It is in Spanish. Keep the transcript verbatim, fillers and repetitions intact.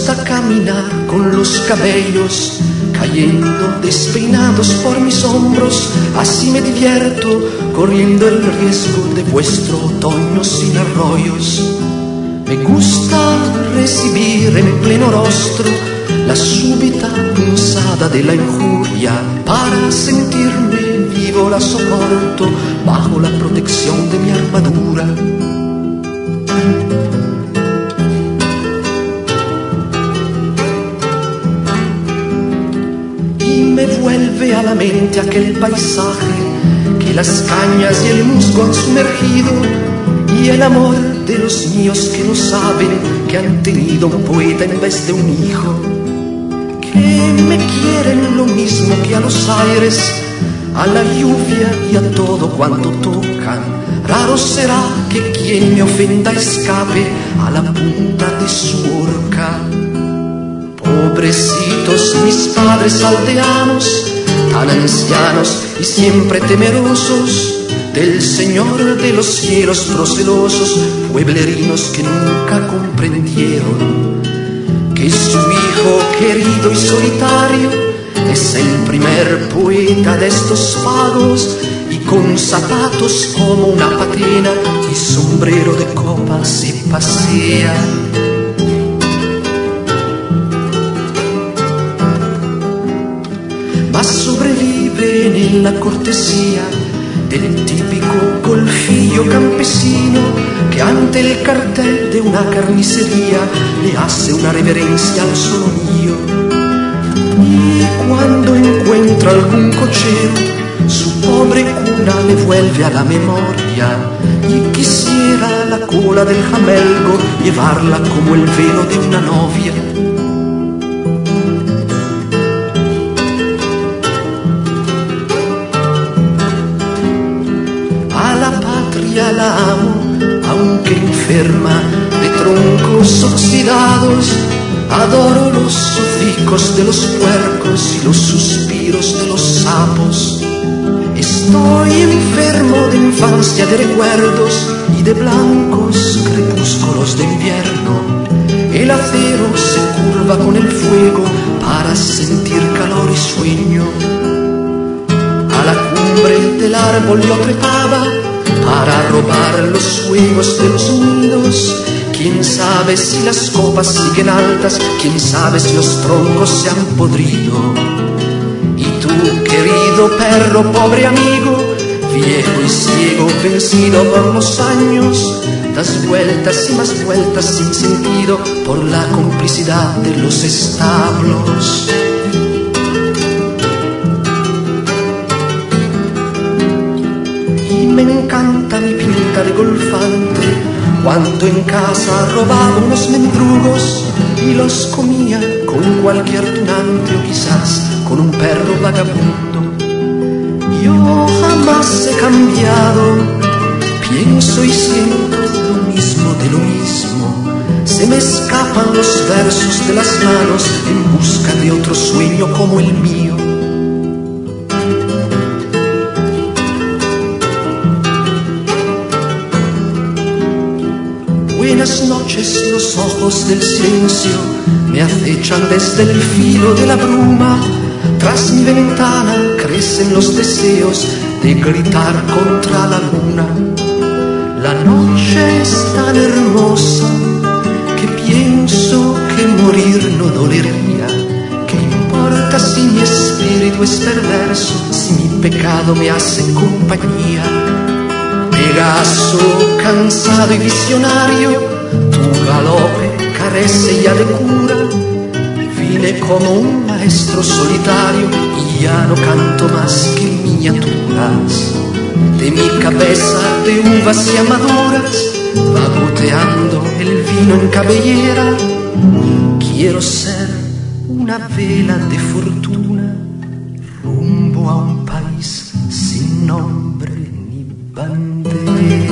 gusta caminar con los cabellos cayendo despeinados por mis hombros. Así me divierto corriendo el riesgo de vuestro otoño sin arroyos. Me gusta recibir en pleno rostro la súbita punzada de la injuria. Para sentirme vivo la soporto bajo la protección de mi armadura. Me vuelve a la mente aquel paisaje que las cañas y el musgo han sumergido, y el amor de los míos que no saben que han tenido un poeta en vez de un hijo, que me quieren lo mismo que a los aires, a la lluvia y a todo cuanto tocan. Raro será que quien me ofenda escape a la punta de su horca. Pobrecitos mis padres aldeanos, tan ancianos y siempre temerosos del Señor de los cielos procelosos, pueblerinos que nunca comprendieron que su hijo querido y solitario es el primer poeta de estos pagos, y con zapatos como una patena y sombrero de copa se pasea. Sobreviven en la cortesía del típico golfillo campesino que ante el cartel de una carnicería le hace una reverencia al solomillo. Y cuando encuentra algún cochero, su pobre cuna le vuelve a la memoria, y quisiera la cola del jamelgo llevarla como el velo de una novia. La amo, aunque enferma de troncos oxidados. Adoro los hocicos de los puercos y los suspiros de los sapos. Estoy enfermo de infancia, de recuerdos y de blancos crepúsculos de invierno. El acero se curva con el fuego para sentir calor y sueño. A la cumbre del árbol yo trepaba para robar los huevos de los nidos. Quién sabe si las copas siguen altas, quién sabe si los troncos se han podrido. Y tú, querido perro, pobre amigo, viejo y ciego, vencido por los años, das vueltas y más vueltas sin sentido por la complicidad de los establos. Me encanta mi pinta de golfante, cuando en casa robaba unos mendrugos y los comía con cualquier tunante o quizás con un perro vagabundo. Yo jamás he cambiado, pienso y siento lo mismo de lo mismo. Se me escapan los versos de las manos en busca de otro sueño como el mío. Buenas noches, los ojos del silencio me acechan desde el filo de la bruma. Tras mi ventana crecen los deseos de gritar contra la luna. La noche es tan hermosa que pienso que morir no dolería. ¿Qué importa si mi espíritu es perverso, si mi pecado me hace compañía? Pegaso, cansado y visionario, tu galope carece ya de cura. Vine como un maestro solitario y ya no canto más que miniaturas. De mi cabeza de uvas ya maduras va goteando el vino en cabellera. Quiero ser una vela de fortuna rumbo a un país sin nombre ni bandera.